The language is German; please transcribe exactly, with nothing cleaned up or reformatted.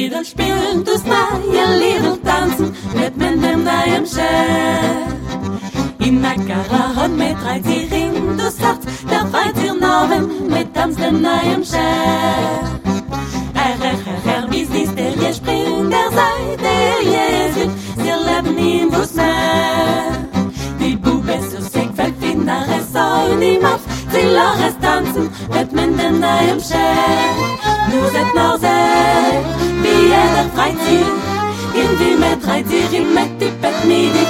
Lieder spielen, das neue Lieder tanzen, mit mir dem neuen Chef. In der Karawan mit drei Tieren, du sagst, der feiert ihr Norben, mit tanzt dem neuen Chef. Er, er, er, er, wie siehst der je springt, der sei der Jesus, sie leben ihm was mehr. Die Bube so sick, fällt wie nach es soll ihm auf, sie lachen es tanzen, mit mir dem neuen Chef. Nur seid noch sehr, wie jeder freit sich, in wie mit drei Tieren, mit die Bett nie die